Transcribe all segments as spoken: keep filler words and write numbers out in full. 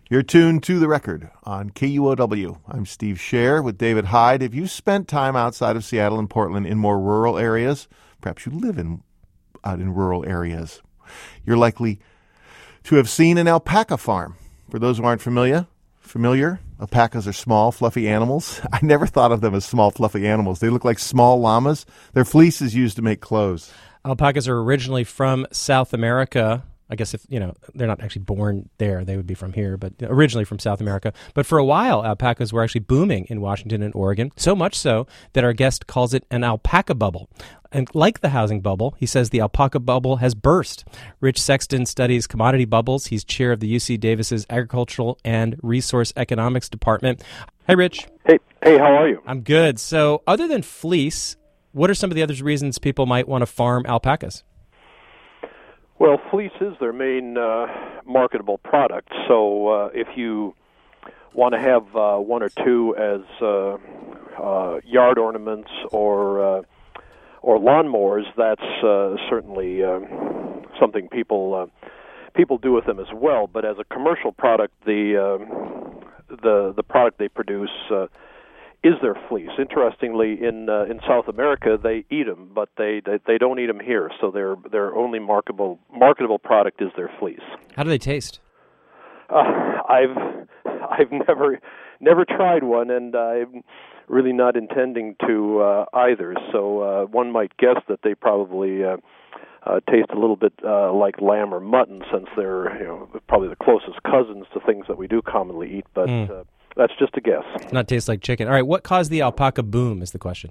You're tuned to The Record on K U O W. I'm Steve Scher with David Hyde. If you spent time outside of Seattle and Portland in more rural areas, perhaps you live in out in rural areas, you're likely to have seen an alpaca farm. For those who aren't familiar, familiar, alpacas are small, fluffy animals. I never thought of them as small, fluffy animals. They look like small llamas. Their fleece is used to make clothes. Alpacas are originally from South America. I guess if, you know, they're not actually born there, they would be from here, but originally from South America. But for a while, alpacas were actually booming in Washington and Oregon, so much so that our guest calls it an alpaca bubble. And like the housing bubble, he says the alpaca bubble has burst. Rich Sexton studies commodity bubbles. He's chair of the U C Davis's Agricultural and Resource Economics Department. Hey, Rich. Hey, hey, how are you? I'm good. So other than fleece, what are some of the other reasons people might want to farm alpacas? Well, fleece is their main uh, marketable product. So uh, if you want to have uh, one or two as uh, uh, yard ornaments or uh, or lawnmowers, that's uh, certainly uh, something people uh, people do with them as well. But as a commercial product, the uh, the the product they produce uh, is their fleece. Interestingly, in uh, in South America, they eat them, but they, they they don't eat them here. So their their only marketable marketable product is their fleece. How do they taste? Uh, I've I've never never tried one, and I'm really not intending to uh, either. So uh, one might guess that they probably uh, uh, taste a little bit uh, like lamb or mutton, since they're, you know, probably the closest cousins to things that we do commonly eat. But mm. uh, that's just a guess. Does not taste like chicken. All right, what caused the alpaca boom is the question.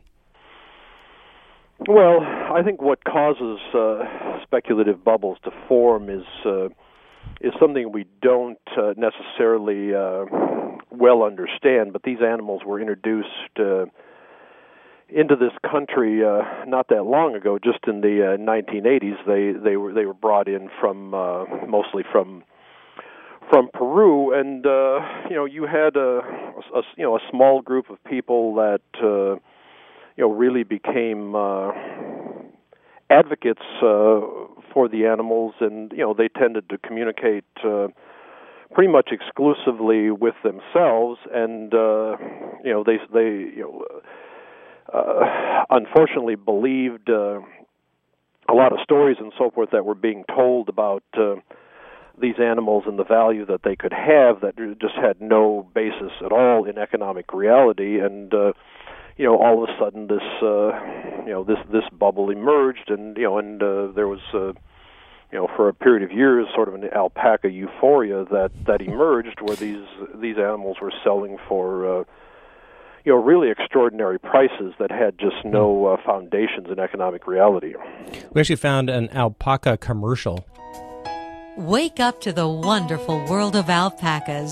Well, I think what causes uh, speculative bubbles to form is uh, is something we don't uh, necessarily uh, well understand. But these animals were introduced uh, into this country uh, not that long ago. Just in the uh, nineteen eighties, they they were they were brought in from uh, mostly from. from Peru, and uh, you know, you had a, a you know a small group of people that uh, you know really became uh, advocates uh, for the animals, and you know they tended to communicate uh, pretty much exclusively with themselves, and uh, you know they they you know uh, unfortunately believed uh, a lot of stories and so forth that were being told about Uh, these animals and the value that they could have that just had no basis at all in economic reality. And uh, you know, all of a sudden this uh, you know this this bubble emerged, and you know, and uh, there was uh, you know for a period of years sort of an alpaca euphoria that that emerged, where these these animals were selling for uh, you know really extraordinary prices that had just no uh, foundations in economic reality. We actually found an alpaca commercial. Wake up to the wonderful world of alpacas.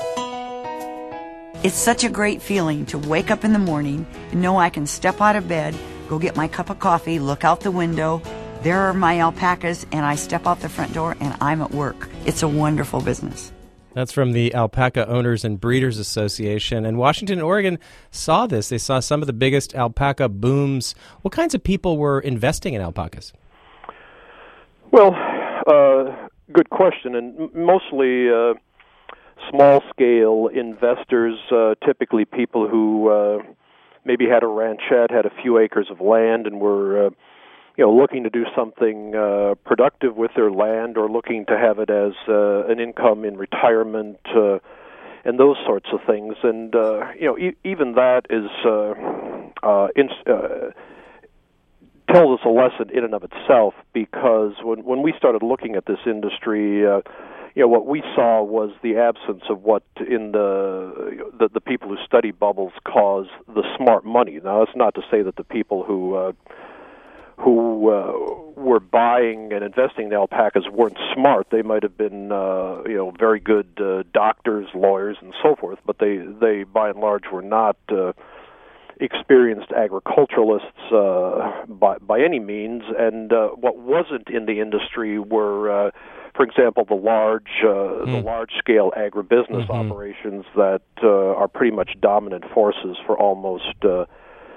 It's such a great feeling to wake up in the morning and know I can step out of bed, go get my cup of coffee, look out the window. There are my alpacas, and I step out the front door and I'm at work. It's a wonderful business. That's from the Alpaca Owners and Breeders Association. And Washington and Oregon saw this. They saw some of the biggest alpaca booms. What kinds of people were investing in alpacas? Well, uh, good question, and mostly uh, small-scale investors, uh, typically people who uh, maybe had a ranchette, had a few acres of land, and were, uh, you know, looking to do something uh, productive with their land, or looking to have it as uh, an income in retirement, uh, and those sorts of things. And uh, you know, e- even that is uh, uh, in, uh, tells us a lesson in and of itself, because when when we started looking at this industry, uh, you know, what we saw was the absence of what in the, the the people who study bubbles cause the smart money. Now, that's not to say that the people who uh, who uh, were buying and investing in alpacas weren't smart. They might have been uh, you know very good uh, doctors, lawyers, and so forth, but they they by and large were not Uh, experienced agriculturalists uh, by, by any means, and uh, what wasn't in the industry were, uh, for example, the large, uh, mm. the large-scale agribusiness mm-hmm. operations that uh, are pretty much dominant forces for almost uh,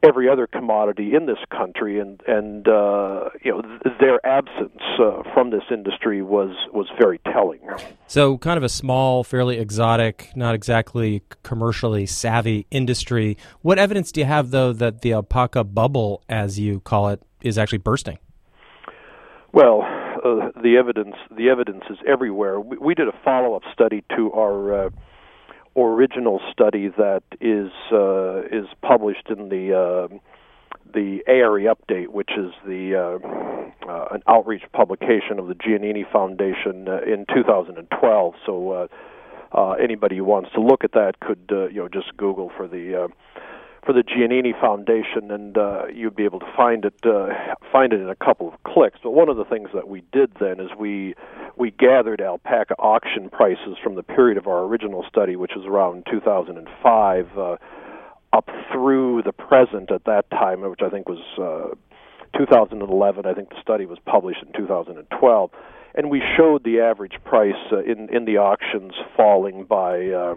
every other commodity in this country, and and uh, you know th- their absence uh, from this industry was was very telling. So, kind of a small, fairly exotic, not exactly commercially savvy industry. What evidence do you have, though, that the alpaca bubble, as you call it, is actually bursting? Well, uh, the evidence the evidence is everywhere. We, we did a follow-up study to our uh, original study that is uh, is published in the uh, the A R E Update, which is the uh, uh, an outreach publication of the Giannini Foundation uh, in two thousand twelve. So uh, uh, anybody who wants to look at that could uh, you know just Google for the uh, for the Giannini Foundation, and uh, you'd be able to find it uh, find it in a couple of clicks. But one of the things that we did then is we we gathered alpaca auction prices from the period of our original study, which was around two thousand five, uh, up through the present at that time, which I think was uh, two thousand eleven. I think the study was published in two thousand twelve, and we showed the average price uh, in in the auctions falling by. Uh,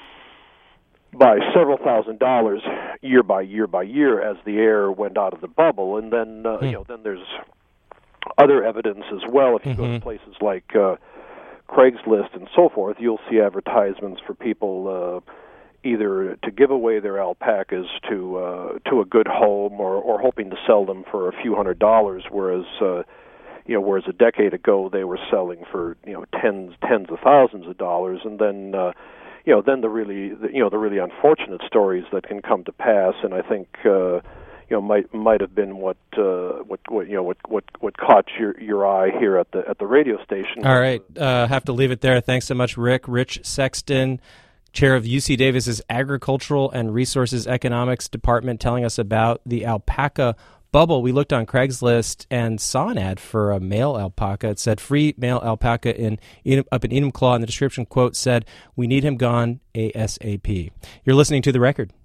by several thousand dollars year by year by year as the air went out of the bubble, and then uh, mm. you know then there's other evidence as well. If you mm-hmm. go to places like uh, Craigslist and so forth, you'll see advertisements for people uh, either to give away their alpacas to uh, to a good home, or, or hoping to sell them for a few hundred dollars, whereas uh, you know whereas a decade ago they were selling for you know tens tens of thousands of dollars, and then. Uh, You know, then the really, the, you know, the really unfortunate stories that can come to pass, and I think, uh, you know, might might have been what, uh, what, what, you know, what, what, what caught your your eye here at the at the radio station. All right, uh, have to leave it there. Thanks so much, Rick. Rich Sexton, chair of U C Davis's Agricultural and Resources Economics Department, telling us about the alpaca bubble. We looked on Craigslist and saw an ad for a male alpaca. It said free male alpaca in, in up in Enumclaw, and the description quote said, "We need him gone ASAP." You're listening to The Record.